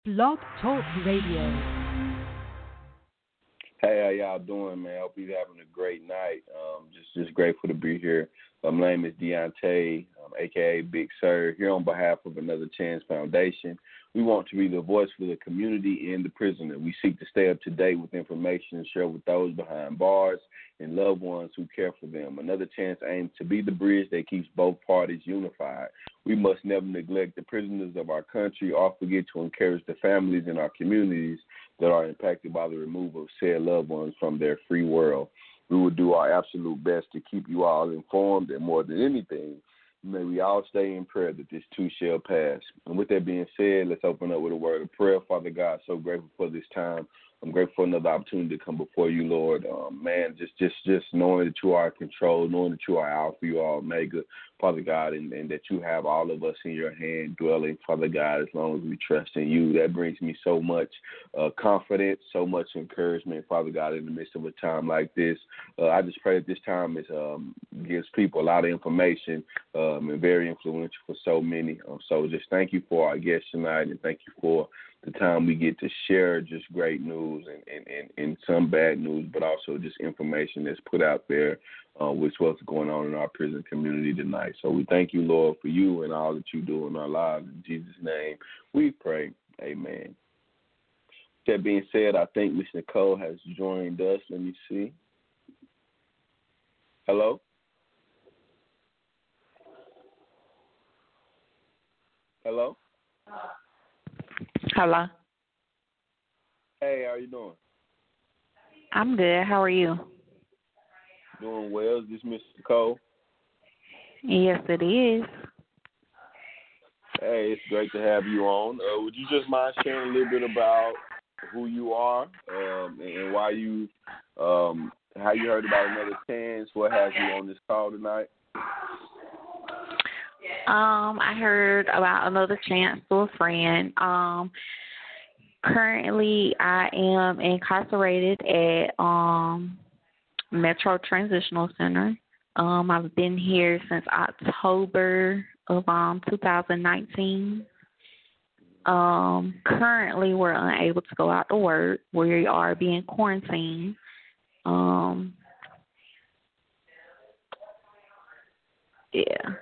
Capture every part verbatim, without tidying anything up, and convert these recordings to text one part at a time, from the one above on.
Blog Talk Radio. Hey, how y'all doing, man? Hope you're having a great night. Um, just just grateful to be here. Um, my name is Deontay, um, a k a. Big Sir, here on behalf of Another Chance Foundation. We want to be the voice for the community and the prisoner. We seek to stay up to date with information and share with those behind bars and loved ones who care for them. Another Chance aims to be the bridge that keeps both parties unified. We must never neglect the prisoners of our country or forget to encourage the families in our communities that are impacted by the removal of said loved ones from their free world. We will do our absolute best to keep you all informed, and more than anything, may we all stay in prayer that this too shall pass. And with that being said, let's open up with a word of prayer. Father God, so grateful for this time. I'm grateful for another opportunity to come before you, Lord. Um, man, just just just knowing that you are in control, knowing that you are Alpha, you are Omega, Father God, and, and that you have all of us in your hand dwelling, Father God, as long as we trust in you. That brings me so much uh, confidence, so much encouragement, Father God, in the midst of a time like this. Uh, I just pray that this time is um, gives people a lot of information um, and very influential for so many. Um, so just thank you for our guests tonight, and thank you for the time we get to share just great news and, and, and, and some bad news, but also just information that's put out there uh, with what's going on in our prison community tonight. So we thank you, Lord, for you and all that you do in our lives. In Jesus' name we pray. Amen. That being said, I think Miss Nicole has joined us. Let me see. Hello? Hello? Hello. Hey, how you doing? I'm good. How are you? Doing well. Is this Miss Nicole? Yes, it is. Hey, it's great to have you on. Uh, would you just mind sharing a little bit about who you are um, and why you, um, how you heard about Another Chance? What has you on this call tonight? Um, I heard about Another Chance to a friend. Um, currently, I am incarcerated at um Metro Transitional Center. Um, I've been here since October of um two thousand nineteen. Um, currently, we're unable to go out to work. We are being quarantined. Um, yeah.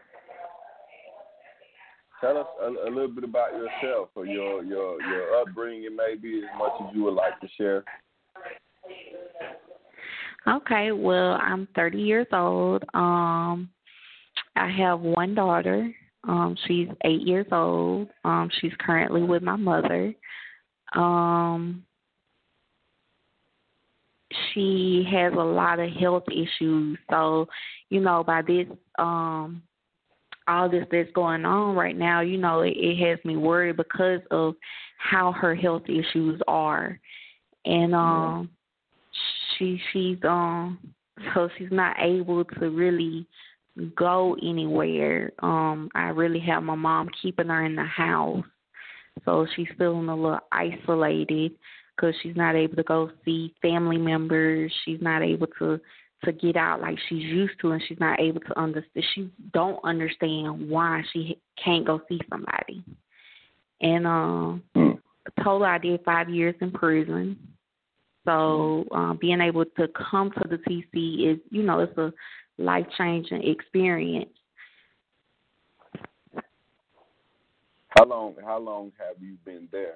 Tell us a, a little bit about yourself or your, your, your upbringing, maybe as much as you would like to share. Okay, well, I'm thirty years old. Um, I have one daughter. Um, she's eight years old. Um, she's currently with my mother. Um, she has a lot of health issues. So, you know, by this, um, all this that's going on right now, you know, it, it has me worried because of how her health issues are. And um, she she's um, so she's not able to really go anywhere. Um, I really have my mom keeping her in the house, so she's feeling a little isolated because she's not able to go see family members. She's not able to to get out like she's used to, and she's not able to understand. She don't understand why she can't go see somebody. And um, total, I did five years in prison. So um, being able to come to the T C is, you know, it's a life-changing experience. How long? How long have you been there?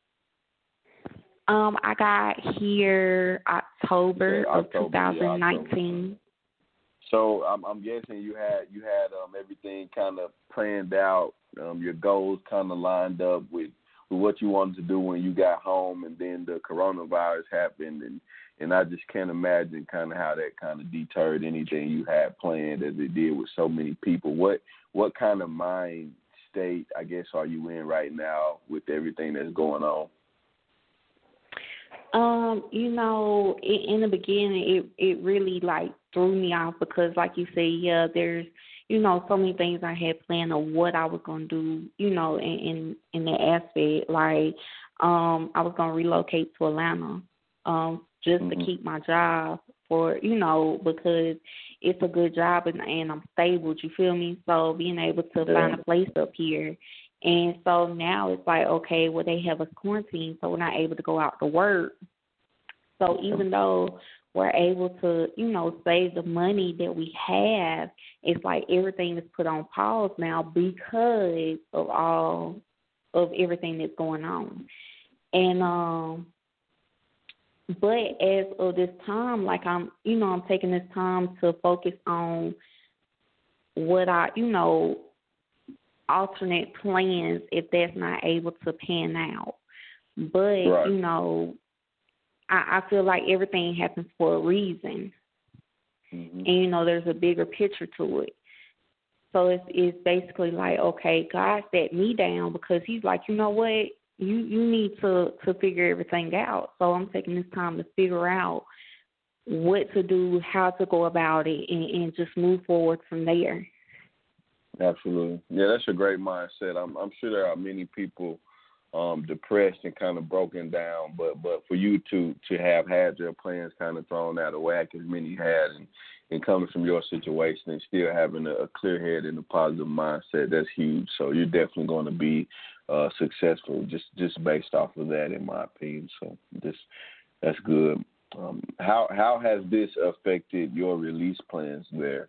Um, I got here October okay, of October, twenty nineteen. Yeah, so I'm, I'm guessing you had you had um, everything kind of planned out. Um, your goals kind of lined up with, with what you wanted to do when you got home, and then the coronavirus happened, and, and I just can't imagine kind of how that kind of deterred anything you had planned as it did with so many people. What what kind of mind state, I guess, are you in right now with everything that's going on? Um, you know, in, in the beginning, it it really like threw me off because, like you said, yeah, there's, you know, so many things I had planned of what I was gonna do, you know, in in, in that aspect. Like, um, I was gonna relocate to Atlanta, um, just mm-hmm. to keep my job for, you know, because it's a good job and, and I'm stable. You feel me? So being able to yeah. find a place up here And so now it's like, okay, well, they have us quarantined, so we're not able to go out to work. So even though we're able to, you know, save the money that we have, it's like everything is put on pause now because of all of everything that's going on. And um but as of this time, like I'm, you know, I'm taking this time to focus on what I, you know, alternate plans if that's not able to pan out. But, right. you know, I, I feel like everything happens for a reason. Mm-hmm. And, you know, there's a bigger picture to it. So it's, it's basically like, okay, God sat me down because he's like, you know what? You you need to, to figure everything out. So I'm taking this time to figure out what to do, how to go about it, and, and just move forward from there. Absolutely. Yeah, that's a great mindset. I'm, I'm sure there are many people um, depressed and kind of broken down, but but for you to, to have had your plans kind of thrown out of whack as many had, and, and coming from your situation and still having a, a clear head and a positive mindset, that's huge. So you're definitely going to be uh, successful just, just based off of that, in my opinion. So this that's good. Um, how how has this affected your release plans there?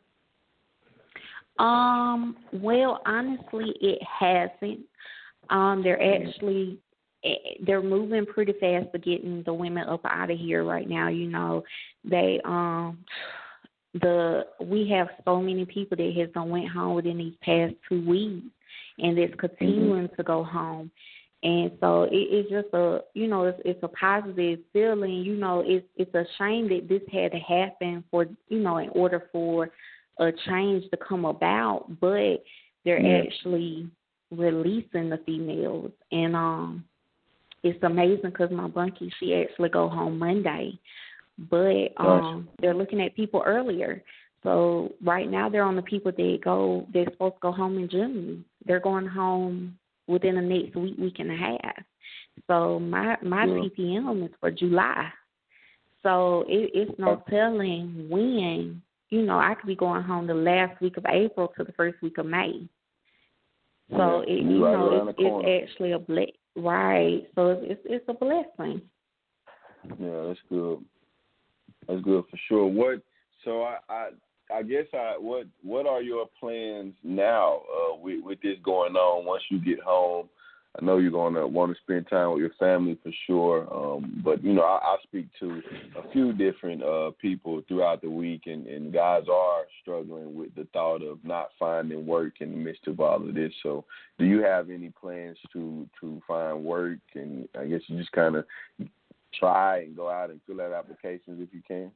Um. Well, honestly, it hasn't. Um. They're actually they're moving pretty fast for getting the women up out of here right now. You know, they um the we have so many people that has done went home within these past two weeks, and it's continuing mm-hmm. to go home. And so it, it's just a, you know, it's, it's a positive feeling. You know, it's it's a shame that this had to happen for, you know, in order for a change to come about. But they're yeah. actually releasing the females, and um, it's amazing because my bunkie, she actually go home Monday, but um, nice. They're looking at people earlier. So right now they're on the people that go, they're supposed to go home in June. They're going home within the next week, week and a half. So my my yeah. P P M is for July. So it, it's no telling when, you know, I could be going home the last week of April to the first week of May. So, yeah, it, you right know, it's, it's actually a blessing. Right. So it's, it's it's a blessing. Yeah, that's good. That's good for sure. What, so I, I I guess I what what are your plans now uh, with with this going on? Once you get home, I know you're going to want to spend time with your family for sure. Um, but you know, I, I speak to a few different uh, people throughout the week, and, and guys are struggling with the thought of not finding work in the midst of all of this. So, do you have any plans to to find work? And I guess you just kind of try and go out and fill out applications if you can.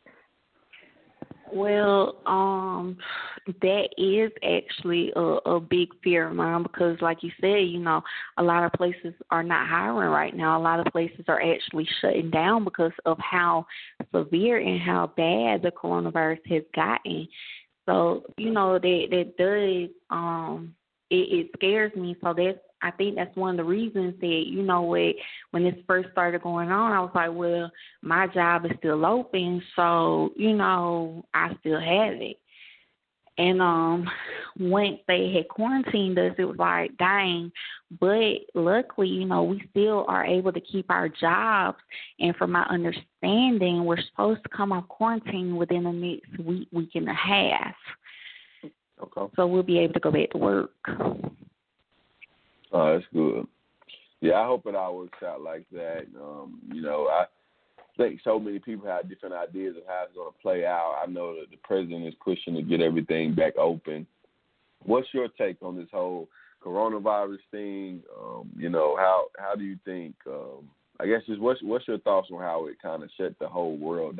Well, um, that is actually a, a big fear of mine because, like you said, you know, a lot of places are not hiring right now. A lot of places are actually shutting down because of how severe and how bad the coronavirus has gotten. So, you know, that that does um, it, it scares me. So that's I think that's one of the reasons that, you know, what, when this first started going on, I was like, well, my job is still open, so, you know, I still have it. And um, once they had quarantined us, it was like, dang. But luckily, you know, we still are able to keep our jobs. And from my understanding, we're supposed to come off quarantine within the next week, week and a half. Okay. So we'll be able to go back to work. Oh, that's good. Yeah, I hope it all works out like that. Um, you know, I think so many people have different ideas of how it's going to play out. I know that the president is pushing to get everything back open. What's your take on this whole coronavirus thing? Um, you know, how how do you think? Um, I guess just what's what's your thoughts on how it kind of shut the whole world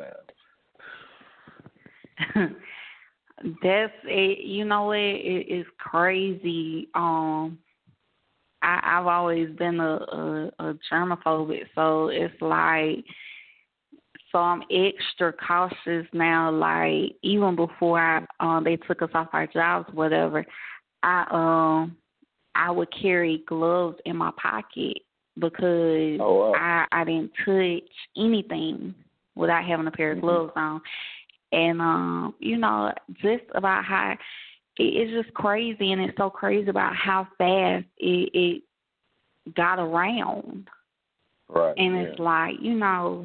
down? That's it. You know, it, it is crazy. Um. I, I've always been a, a, a germaphobic, so it's like, so I'm extra cautious now. Like even before I, um, they took us off our jobs, whatever, I um I would carry gloves in my pocket because oh, wow. I I didn't touch anything without having a pair of gloves on, and um you know just about how it, it's just crazy, and it's so crazy about how fast it, it got around. Right. And yeah. it's like, you know,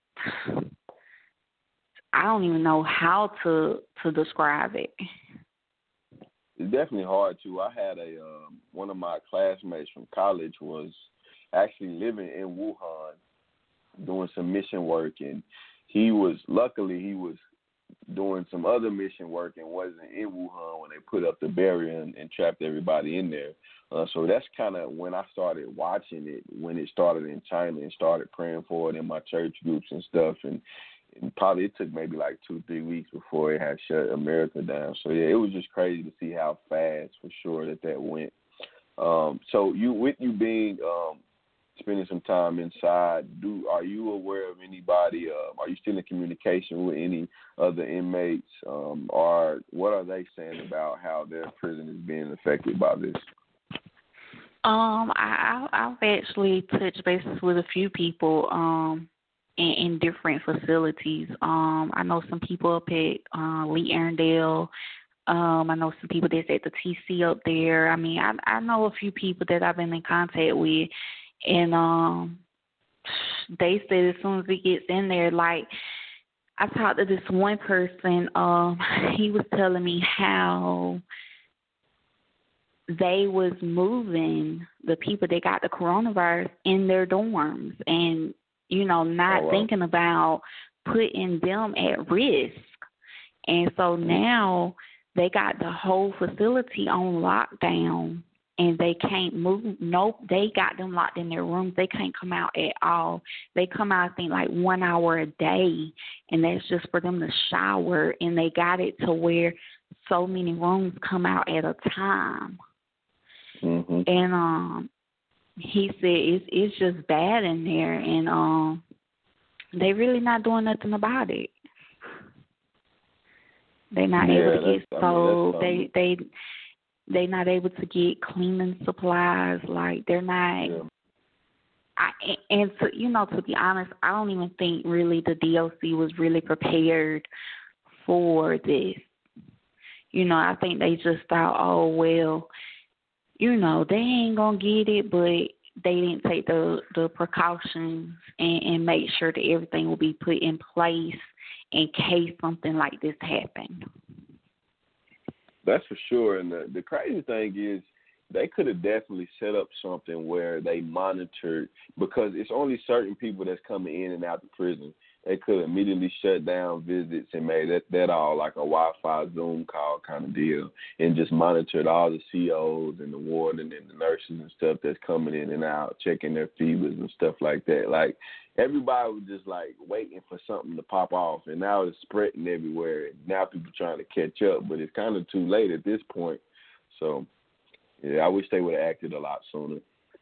I don't even know how to to describe it. It's definitely hard to. I had a um, one of my classmates from college was actually living in Wuhan, doing some mission work, and he was luckily he was doing some other mission work and wasn't in Wuhan when they put up the barrier and, and trapped everybody in there. Uh, so that's kind of when I started watching it, when it started in China, and started praying for it in my church groups and stuff. And, and probably it took maybe like two, three weeks before it had shut America down. So, yeah, it was just crazy to see how fast, for sure, that that went. Um, so you, with you being um, spending some time inside, do are you aware of anybody? Uh, are you still in communication with any other inmates? Um, or what are they saying about how their prison is being affected by this? Um, I, I've actually touched bases with a few people um, in, in different facilities. Um, I know some people up at uh, Lee Arendelle. Um, I know some people that's at the T C up there. I mean, I, I know a few people that I've been in contact with, and um, they said as soon as it gets in there, like, I talked to this one person. Um, he was telling me how they was moving the people that got the coronavirus in their dorms and, you know, not oh, wow. thinking about putting them at risk. And so now they got the whole facility on lockdown, and they can't move. Nope, they got them locked in their rooms. They can't come out at all. They come out, I think, like one hour a day, and that's just for them to shower, and they got it to where so many rooms come out at a time. Mm-hmm. And um, he said it's it's just bad in there, and um, they really not doing nothing about it. They're not yeah, able to get sold. I they mean, they they not able to get cleaning supplies. Like they're not. Yeah. I, and to you know, to be honest, I don't even think really the D O C was really prepared for this. You know, I think they just thought, oh well, you know, they ain't gonna get it, but they didn't take the, the precautions and, and make sure that everything will be put in place in case something like this happened. That's for sure. And the, the crazy thing is they could have definitely set up something where they monitored, because it's only certain people that's coming in and out the prison. They could have immediately shut down visits and made that, that all like a Wi-Fi Zoom call kind of deal, and just monitored all the C Os and the warden and the nurses and stuff that's coming in and out, checking their fevers and stuff like that. Like, everybody was just like waiting for something to pop off, and now it's spreading everywhere. Now people trying to catch up, but it's kind of too late at this point. So, yeah, I wish they would have acted a lot sooner.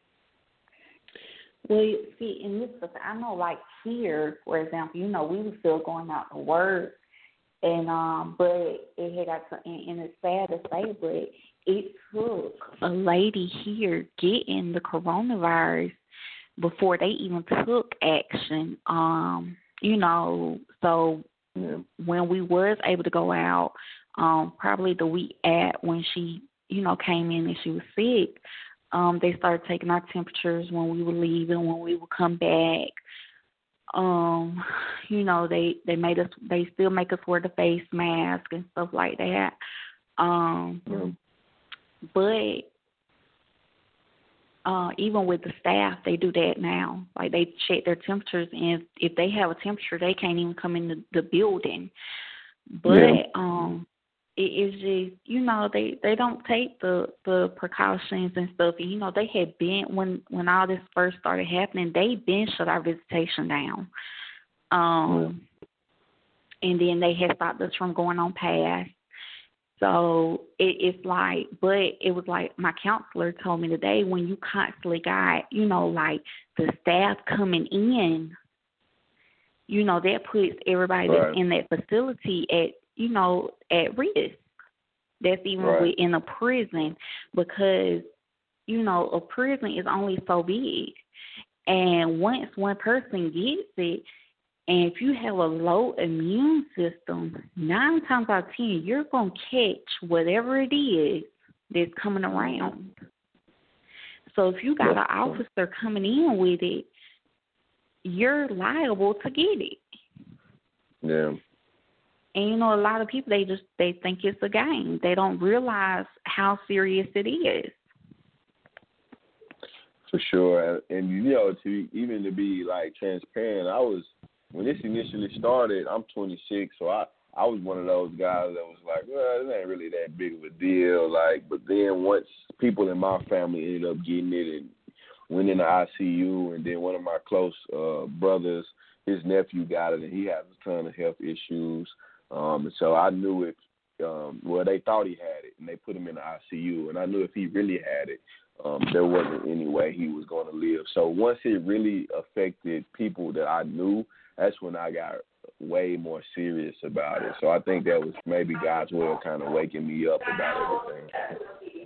Well, you see, in this, I know, like here, for example, you know, we were still going out to work, and um, but it had got to, and, and it's sad to say, but it took a lady here getting the coronavirus before they even took action. Um, you know, so yeah. when we was able to go out, um, probably the week at when she, you know, came in and she was sick. Um, they started taking our temperatures when we were leaving, when we would come back. Um, you know, they, they made us, they still make us wear the face mask and stuff like that. Um, mm. But uh, even with the staff, they do that now. Like, they check their temperatures, and if, if they have a temperature, they can't even come in the, the building. But, yeah. um, it is just, you know, they, they don't take the, the precautions and stuff. And, you know, they had been, when, when all this first started happening, they been shut our visitation down. Um, yeah. And then they had stopped us from going on pass. So it, it's like, but it was like my counselor told me today, when you constantly got, you know, like the staff coming in, you know, that puts everybody right. that's in that facility at, you know, at risk. That's even right. within a prison, because, you know, a prison is only so big. And once one person gets it And if you have a low immune system, nine times out of ten, you're going to catch whatever it is that's coming around. So if you got an officer coming in with it, you're liable to get it. Yeah. And, you know, a lot of people, they just, they think it's a game. They don't realize how serious it is. For sure. And, you know, to even to be, like, transparent, I was, when this initially started, I'm twenty-six, so I, I was one of those guys that was like, well, it ain't really that big of a deal. Like, but then once people in my family ended up getting it and went in the I C U, and then one of my close uh, brothers, his nephew got it, and he has a ton of health issues. Um, and so I knew if, um, well, they thought he had it, and they put him in the I C U, and I knew if he really had it, um, there wasn't any way he was going to live. So once it really affected people that I knew, that's when I got way more serious about it. So I think that was maybe God's way of kind of waking me up about everything.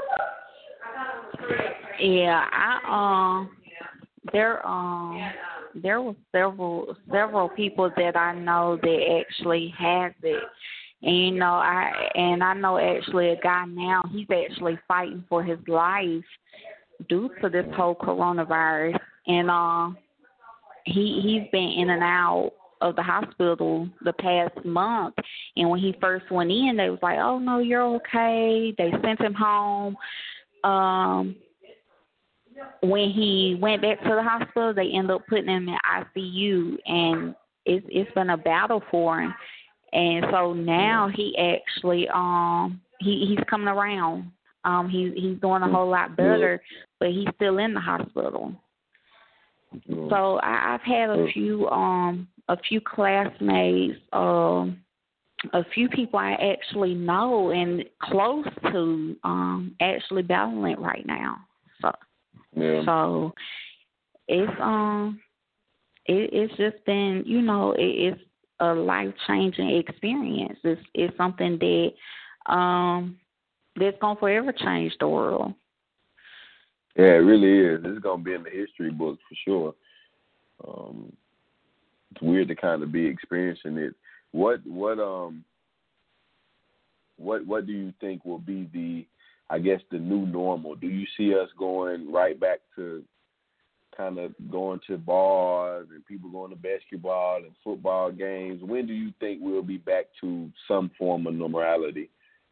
Yeah, I um, there um, there were several several people that I know that actually has it, and you know I and I know actually a guy now, he's actually fighting for his life due to this whole coronavirus, and um, he he's been in and out of the hospital the past month, and when he first went in, they was like, "Oh no, you're okay." They sent him home. Um, when he went back to the hospital, they ended up putting him in I C U, and it's it's been a battle for him. And so now he actually um he he's coming around. Um, he he's doing a whole lot better, but he's still in the hospital. So I, I've had a few um a few classmates, um, a few people I actually know and close to um actually battling it right now. So yeah. so it's um it, it's just been, you know, it, it's a life changing experience. It's it's something that um that's gonna forever change the world. Yeah, it really is. It's gonna be in the history books for sure. Um, it's weird to kind of be experiencing it. What what um what what do you think will be the, I guess, the new normal? Do you see us going right back to kind of going to bars and people going to basketball and football games? When do you think we'll be back to some form of normality?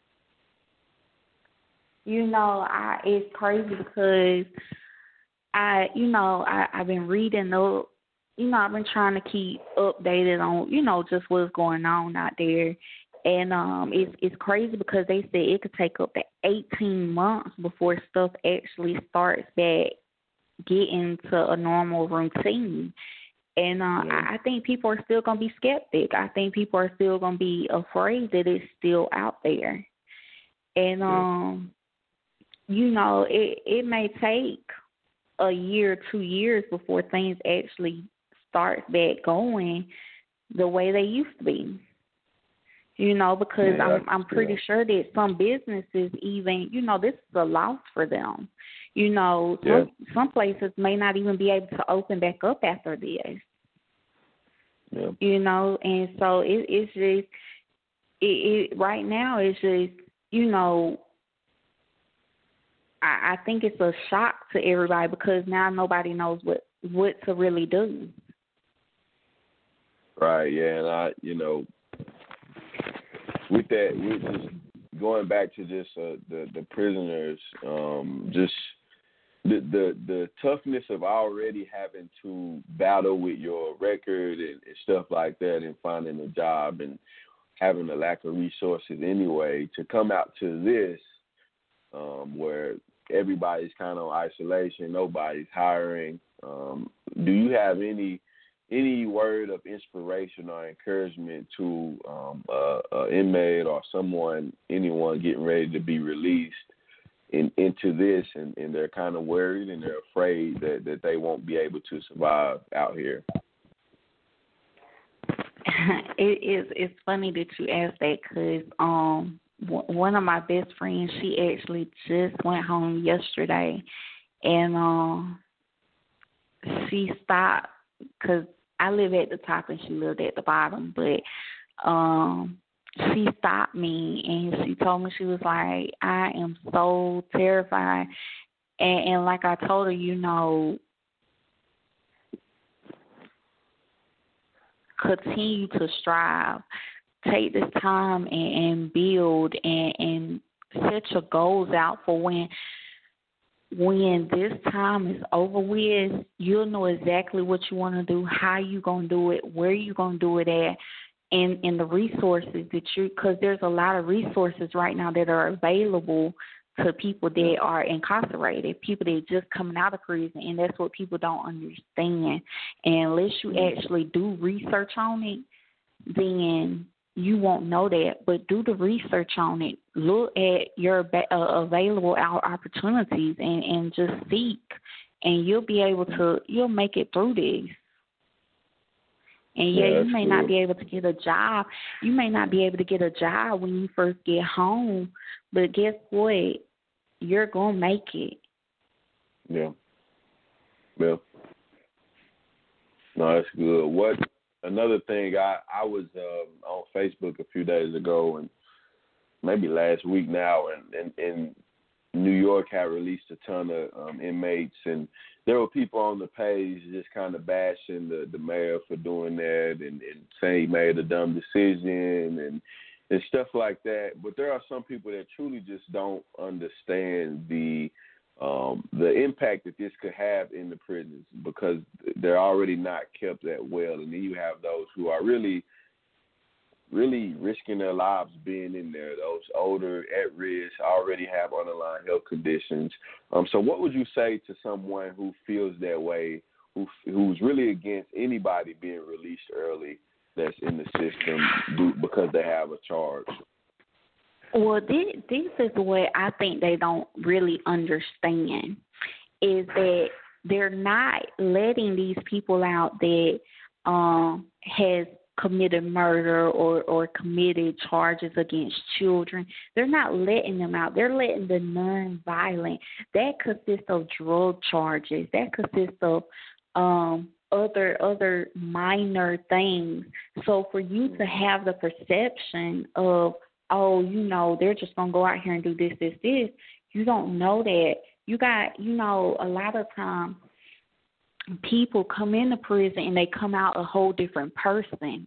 You know, I it's crazy because I, you know, I, I've been reading the, you know, I've been trying to keep updated on, you know, just what's going on out there. And um, it's it's crazy because they said it could take up to eighteen months before stuff actually starts back getting to a normal routine. And uh, yeah. I, I think people are still going to be skeptic. I think people are still going to be afraid that it's still out there. And, yeah. um, you know, it, it may take a year, two years before things actually start back going the way they used to be. You know, because yeah, I'm I'm pretty sure that some businesses even, you know, this is a loss for them. You know, yeah. some, some places may not even be able to open back up after this. Yeah. You know, and so it, it's just, it, it right now it's just, you know, I, I think it's a shock to everybody because now nobody knows what, what to really do. Right, yeah, and I, you know, with that, with just going back to just uh, the the prisoners, um, just the, the the toughness of already having to battle with your record and, and stuff like that, and finding a job and having a lack of resources anyway, to come out to this, um, where everybody's kind of in isolation, nobody's hiring. Um, do you have any? Any word of inspiration or encouragement to um, uh, an inmate or someone, anyone getting ready to be released in, into this, and, and they're kind of worried and they're afraid that, that they won't be able to survive out here? It is. It's funny that you asked that because um, w- one of my best friends, she actually just went home yesterday, and um, she stopped because I live at the top and she lived at the bottom, but um, she stopped me and she told me, she was like, I am so terrified. And, and like I told her, you know, continue to strive. Take this time and, and build and, and set your goals out for when when this time is over with, you'll know exactly what you want to do, how you going to do it, where you going to do it at, and, and the resources that you, because there's a lot of resources right now that are available to people that are incarcerated, people that are just coming out of prison, and that's what people don't understand. And unless you actually do research on it, then you won't know that. But do the research on it. Look at your uh, available opportunities and, and just seek, and you'll be able to, you'll make it through this. And, yeah, yeah you may cool. not be able to get a job. You may not be able to get a job when you first get home, but guess what? You're going to make it. Yeah. Yeah. No, that's good. What another thing, I, I was um, on Facebook a few days ago, and maybe last week now, and, and, and New York had released a ton of um, inmates, and there were people on the page just kind of bashing the, the mayor for doing that and, and saying he made a dumb decision and, and stuff like that. But there are some people that truly just don't understand the um, the impact that this could have in the prisons, because they're already not kept that well. And then you have those who are really, really risking their lives being in there. Those older, at risk, already have underlying health conditions. Um, so what would you say to someone who feels that way, who who's really against anybody being released early that's in the system do, because they have a charge? Well, this, this is what I think they don't really understand, is that they're not letting these people out that um, has committed murder or, or committed charges against children. They're not letting them out. They're letting the non-violent. That consists of drug charges. That consists of um, other other minor things. So for you to have the perception of, oh, you know, they're just going to go out here and do this, this, this, you don't know that. You got, you know, a lot of times people come into prison and they come out a whole different person.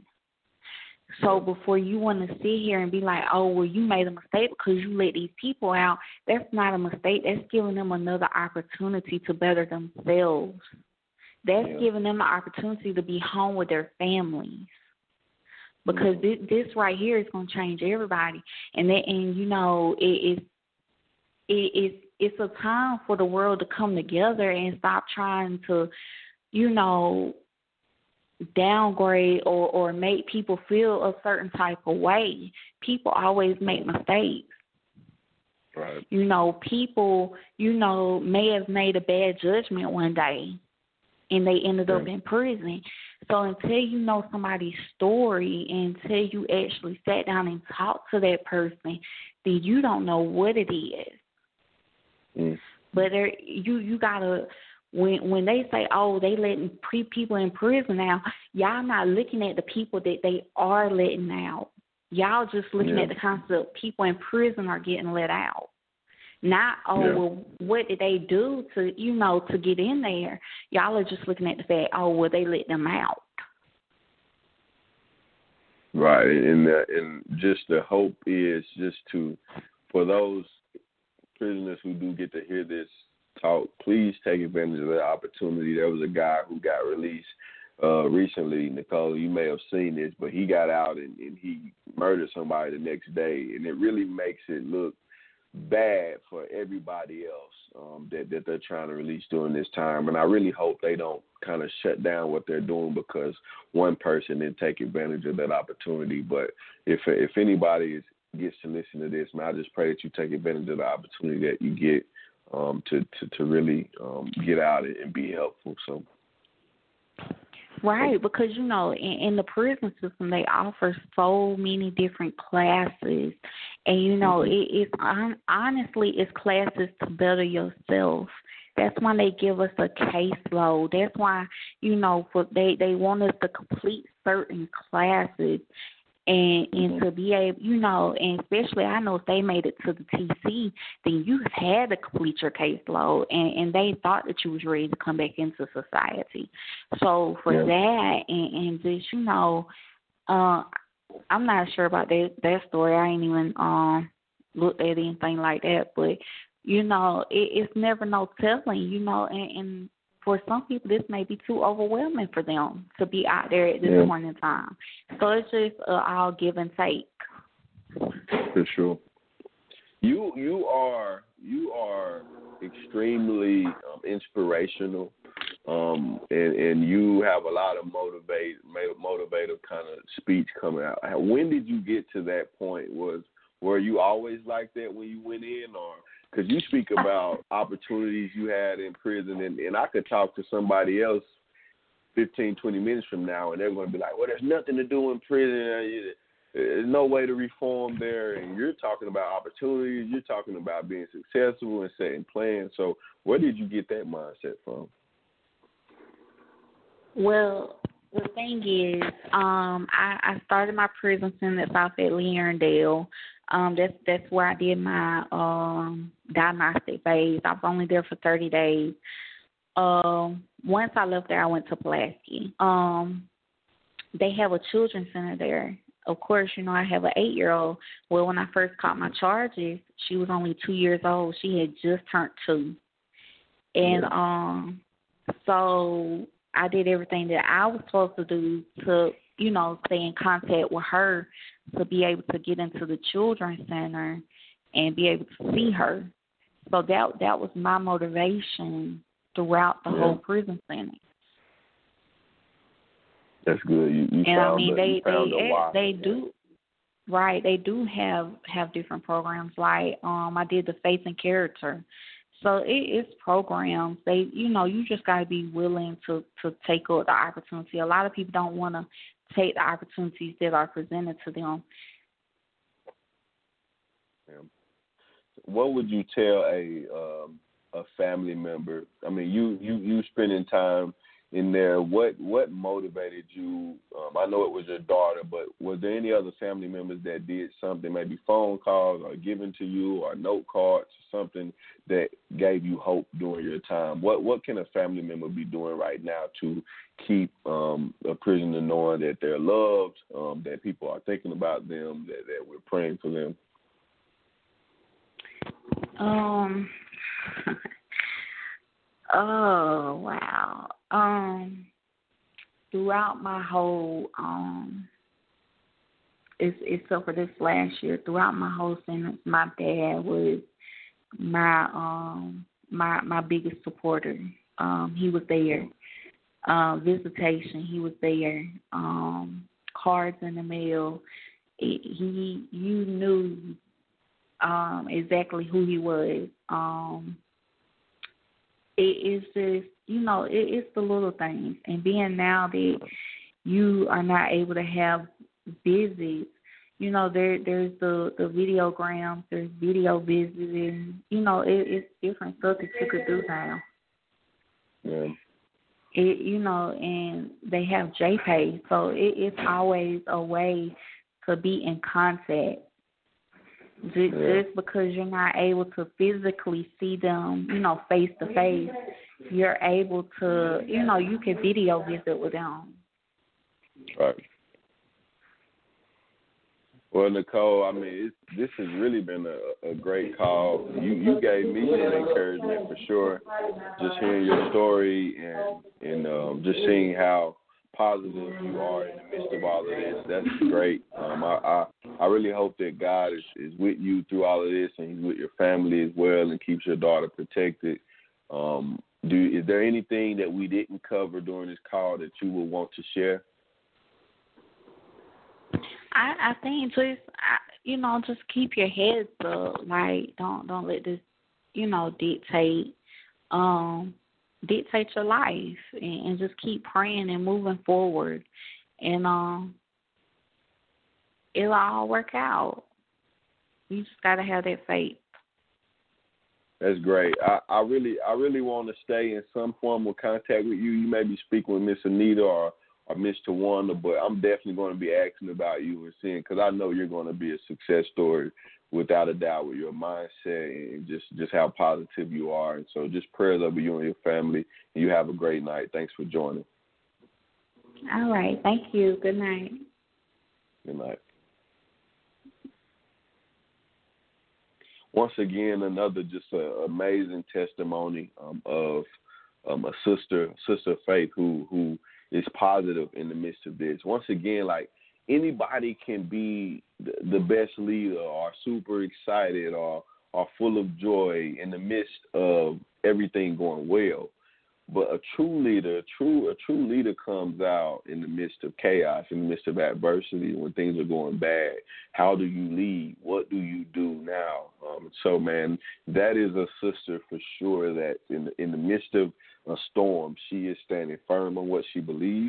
So before you want to sit here and be like, oh, well, you made a mistake because you let these people out, that's not a mistake. That's giving them another opportunity to better themselves. That's yeah. giving them the opportunity to be home with their families. Because this, this right here is going to change everybody. And, that, and you know, it, it, it, it's it's a time for the world to come together and stop trying to, you know, downgrade or, or make people feel a certain type of way. People always make mistakes. Right. You know, people, you know, may have made a bad judgment one day and they ended yeah. up in prison. So until you know somebody's story and until you actually sat down and talked to that person, then you don't know what it is. Mm. But there, you you gotta when when they say, oh, they letting pre people in prison now, y'all not looking at the people that they are letting out. Y'all just looking yeah. at the concept of people in prison are getting let out. Not, oh, yeah. well, what did they do to, you know, to get in there? Y'all are just looking at the fact, oh, well, they let them out. Right, and the, and just the hope is just to, for those prisoners who do get to hear this talk, please take advantage of that opportunity. There was a guy who got released uh, recently, Nicole, you may have seen this, but he got out and, and he murdered somebody the next day, and it really makes it look bad for everybody else um, that, that they're trying to release during this time. And I really hope they don't kind of shut down what they're doing because one person didn't take advantage of that opportunity. But if if anybody is, gets to listen to this, man, I just pray that you take advantage of the opportunity that you get um, to, to, to really um, get out and be helpful. So. Right, because, you know, in, in the prison system, they offer so many different classes. And, you know, mm-hmm. it, it's honestly, it's classes to better yourself. That's when they give us a caseload. That's why, you know, for they, they want us to complete certain classes and and to be able, you know, and especially I know if they made it to the T C, then you had to complete your caseload, and, and they thought that you was ready to come back into society. So for yeah. that and, and just, you know, uh, I'm not sure about that, that story. I ain't even um looked at anything like that, but, you know, it, it's never no telling, you know, and, and for some people, this may be too overwhelming for them to be out there at this yeah. point in time. So it's just uh, all give and take. For sure. You you are you are extremely um, inspirational, um, and, and you have a lot of motivate motivative kind of speech coming out. When did you get to that point? Was were you always like that when you went in, or? Because you speak about opportunities you had in prison, and, and I could talk to somebody else fifteen, twenty minutes from now, and they're going to be like, well, there's nothing to do in prison. There's no way to reform there. And you're talking about opportunities. You're talking about being successful and setting plans. So where did you get that mindset from? Well, the thing is, um, I, I started my prison sentence off at Lee Erndale. Um, that's that's where I did my um, diagnostic phase. I was only there for thirty days. Um, once I left there, I went to Pulaski. Um, they have a children's center there. Of course, you know, I have an eight-year-old. Well, when I first caught my charges, she was only two years old. She had just turned two. And um, so I did everything that I was supposed to do to, you know, stay in contact with her, to be able to get into the children's center and be able to see her. So that that was my motivation throughout the yeah. whole prison sentence. That's good. You, you and found I mean, the, they they they they do right. They do have have different programs. Like um, I did the Faith and Character. So it, it's programs. They, you know, you just got to be willing to, to take up the opportunity. A lot of people don't want to take the opportunities that are presented to them. Yeah. What would you tell a um, a family member? I mean, you, you, you spending time in there. What what motivated you? Um, I know it was your daughter, but was there any other family members that did something, maybe phone calls or given to you or note cards or something that gave you hope during your time? What what can a family member be doing right now to keep um, a prisoner knowing that they're loved, um, that people are thinking about them, that, that we're praying for them? Um. Oh wow. Um. Throughout my whole um. It's except for this last year. Throughout my whole sentence, my dad was my um my my biggest supporter. Um, he was there. Uh, visitation, he was there. Um, cards in the mail. It, he, you knew um, exactly who he was. Um, it is just, you know, it, it's the little things. And being now that you are not able to have visits, you know, there there's the, the videograms, there's video visiting, you know, it, it's different stuff that you could do now. Yeah. It, you know, and they have J-Pay, so it, it's always a way to be in contact. Just, yeah. just because you're not able to physically see them, you know, face to face, you're able to, you know, you can video visit with them. Right. Well, Nicole, I mean, it's, this has really been a, a great call. You you gave me some encouragement for sure, just hearing your story and and um, just seeing how positive you are in the midst of all of this. That's great. Um, I, I I really hope that God is, is with you through all of this, and He's with your family as well, and keeps your daughter protected. Um, do is there anything that we didn't cover during this call that you would want to share? I, I think just, I, you know, just keep your heads up. Like, don't don't let this, you know, dictate, um, dictate your life, and, and just keep praying and moving forward, and um, it'll all work out. You just gotta have that faith. That's great. I, I really I really want to stay in some form of contact with you. You may be speaking with Miss Anita or, or Miss Tawanda, but I'm definitely going to be asking about you and seeing, because I know you're going to be a success story without a doubt with your mindset and just, just how positive you are. And so just prayers over you and your family. And you have a great night. Thanks for joining. All right. Thank you. Good night. Good night. Once again, another just a amazing testimony um, of um, a sister, sister of faith who who is positive in the midst of this. Once again, like, anybody can be the, the best leader or super excited or, or full of joy in the midst of everything going well. But a true leader, a true a true leader comes out in the midst of chaos, in the midst of adversity, when things are going bad. How do you lead? What do you do now? Um, so, man, that is a sister for sure that in the, in the midst of a storm, she is standing firm on what she believes.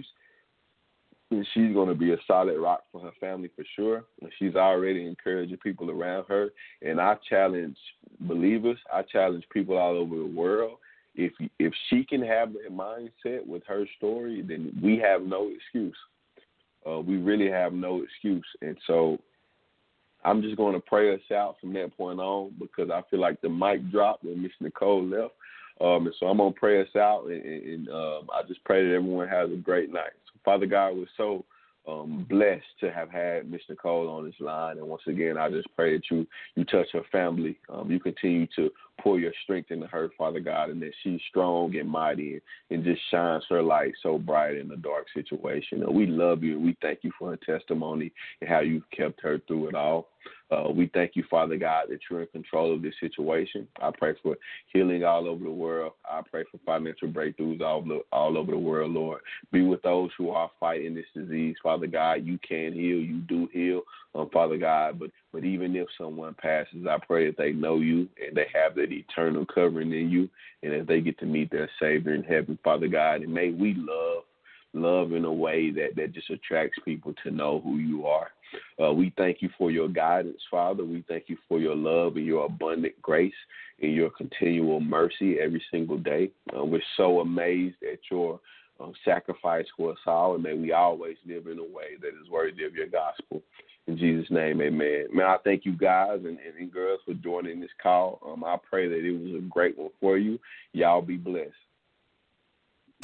And she's going to be a solid rock for her family for sure. And she's already encouraging people around her. And I challenge believers, I challenge people all over the world. If if she can have that mindset with her story, then we have no excuse. Uh, we really have no excuse. And so I'm just going to pray us out from that point on, because I feel like the mic dropped when Miss Nicole left. Um, and so I'm going to pray us out, and, and um, I just pray that everyone has a great night. So, Father God, we're so um, blessed to have had Miss Nicole on this line. And once again, I just pray that you, you touch her family. Um, you continue to pour your strength into her, Father God, and that she's strong and mighty and, and just shines her light so bright in a dark situation. And we love you, and we thank you for her testimony and how you've kept her through it all. Uh, we thank you, Father God, that you're in control of this situation. I pray for healing all over the world. I pray for financial breakthroughs all over, all over the world, Lord. Be with those who are fighting this disease, Father God. You can heal. You do heal, um, Father God. But, but even if someone passes, I pray that they know you and they have that eternal covering in you, and that they get to meet their Savior in heaven, Father God. And may we love, love in a way that, that just attracts people to know who you are. Uh, we thank you for your guidance, Father. We thank you for your love and your abundant grace and your continual mercy every single day. Uh, we're so amazed at your um, sacrifice for us all, and may we always live in a way that is worthy of your gospel. In Jesus' name, amen. Man, I thank you guys and, and girls for joining this call. Um, I pray that it was a great one for you. Y'all be blessed.